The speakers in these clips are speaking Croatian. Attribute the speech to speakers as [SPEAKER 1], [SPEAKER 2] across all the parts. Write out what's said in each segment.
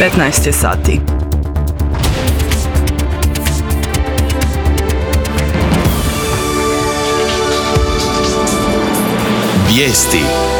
[SPEAKER 1] 15 je sati.
[SPEAKER 2] Vijesti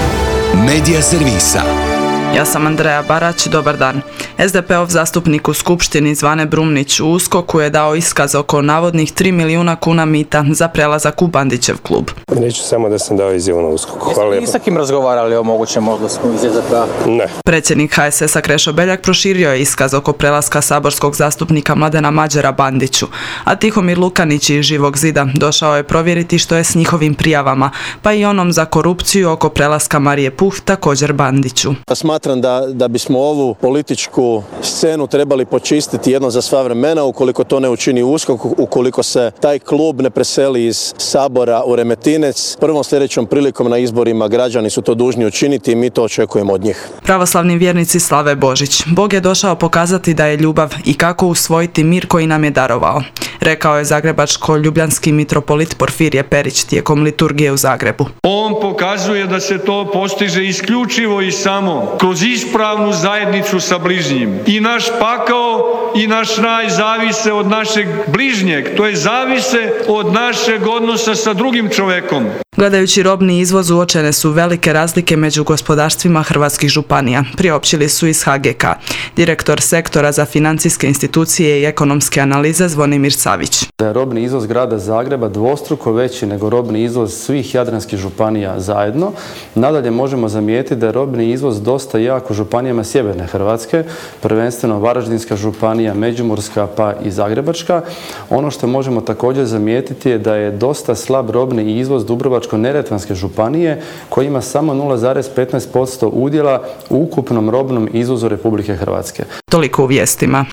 [SPEAKER 2] Medija servisa.
[SPEAKER 1] Ja sam Andreja Barać, dobar dan. SDP-ov zastupnik u Skupštini Zvane Brumnić u USKOK-u je dao iskaz oko navodnih 3 milijuna kuna mita za prelazak u Bandićev klub.
[SPEAKER 3] Reći samo da sam dao izjavu na USKOK-u. Hvala lijepo.
[SPEAKER 4] Jeste li s kim razgovarali o mogućem odlasku iz SDP-a?
[SPEAKER 3] Ne.
[SPEAKER 1] Predsjednik HSS-a Krešo Beljak proširio je iskaz oko prelaska saborskog zastupnika Mladena Mađera Bandiću, a Tihomir Lukanić iz Živog zida došao je provjeriti što je s njihovim prijavama, pa i onom za korupciju oko prelaska Marije Puh također Bandiću.
[SPEAKER 5] Smatram da bismo ovu političku scenu trebali počistiti jedno za sva vremena. Ukoliko to ne učini USKOK, ukoliko se taj klub ne preseli iz Sabora u Remetinec, prvom sljedećom prilikom na izborima građani su to dužni učiniti i mi to očekujemo od njih.
[SPEAKER 1] Pravoslavni vjernici slave Božić. Bog je došao pokazati da je ljubav i kako usvojiti mir koji nam je darovao, rekao je zagrebačko-ljubljanski mitropolit Porfirije Perić tijekom liturgije u Zagrebu.
[SPEAKER 6] On pokazuje da se to postiže isključivo i samo kroz ispravnu zajednicu sa bližnjim. I naš pakao i naš raj zavise od našeg bližnjeg, to je zavise od našeg odnosa sa drugim čovjekom.
[SPEAKER 1] Gledajući robni izvoz uočene su velike razlike među gospodarstvima hrvatskih županija, priopćili su iz HGK. Direktor sektora za financijske institucije i ekonomske analize Zvonimir Savić.
[SPEAKER 7] Da je robni izvoz grada Zagreba dvostruko veći nego robni izvoz svih jadranskih županija zajedno. Nadalje možemo zamijetiti da je robni izvoz dosta jak u županijama sjeverne Hrvatske, prvenstveno Varaždinska županija, Međimurska pa i Zagrebačka. Ono što možemo također zamijetiti je da je dosta slab robni izvoz Dubrovačko-neretvanske županije koji ima samo 0,15% udjela u ukupnom robnom izvozu Republike Hrvatske.
[SPEAKER 1] Toliko u vijestima.